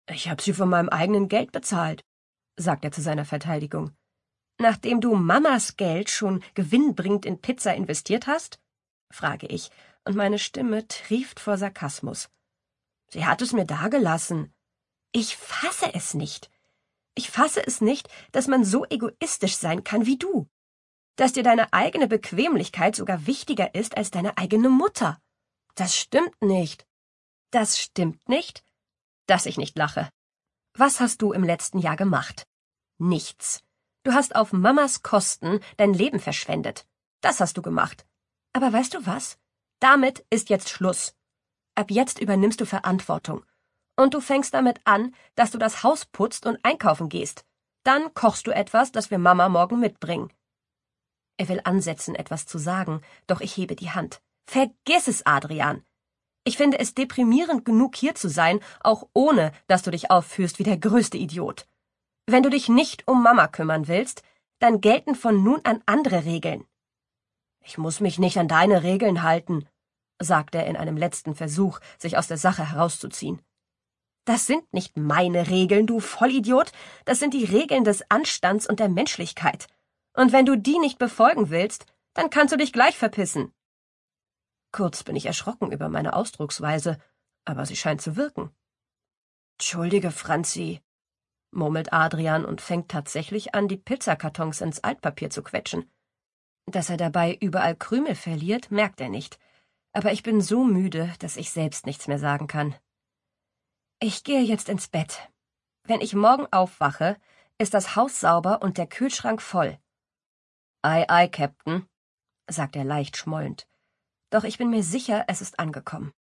Ich habe sie von meinem eigenen Geld bezahlt, sagt er zu seiner Verteidigung. Nachdem du Mamas Geld schon gewinnbringend in Pizza investiert hast? Frage ich, und meine Stimme trieft vor Sarkasmus. Sie hat es mir dagelassen. Ich fasse es nicht. Ich fasse es nicht, dass man so egoistisch sein kann wie du. Dass dir deine eigene Bequemlichkeit sogar wichtiger ist als deine eigene Mutter. Das stimmt nicht. Das stimmt nicht? Dass ich nicht lache. Was hast du im letzten Jahr gemacht? Nichts. Du hast auf Mamas Kosten dein Leben verschwendet. Das hast du gemacht. Aber weißt du was? Damit ist jetzt Schluss. Ab jetzt übernimmst du Verantwortung. Und du fängst damit an, dass du das Haus putzt und einkaufen gehst. Dann kochst du etwas, das wir Mama morgen mitbringen. Er will ansetzen, etwas zu sagen, doch ich hebe die Hand. Vergiss es, Adrian. Ich finde es deprimierend genug, hier zu sein, auch ohne, dass du dich aufführst wie der größte Idiot. Wenn du dich nicht um Mama kümmern willst, dann gelten von nun an andere Regeln. Ich muss mich nicht an deine Regeln halten, sagt er in einem letzten Versuch, sich aus der Sache herauszuziehen. Das sind nicht meine Regeln, du Vollidiot, das sind die Regeln des Anstands und der Menschlichkeit. Und wenn du die nicht befolgen willst, dann kannst du dich gleich verpissen. Kurz bin ich erschrocken über meine Ausdrucksweise, aber sie scheint zu wirken. Entschuldige, Franzi, murmelt Adrian und fängt tatsächlich an, die Pizzakartons ins Altpapier zu quetschen. Dass er dabei überall Krümel verliert, merkt er nicht. Aber ich bin so müde, dass ich selbst nichts mehr sagen kann. Ich gehe jetzt ins Bett. Wenn ich morgen aufwache, ist das Haus sauber und der Kühlschrank voll. Ei, ei, Captain, sagt er leicht schmollend. Doch ich bin mir sicher, es ist angekommen.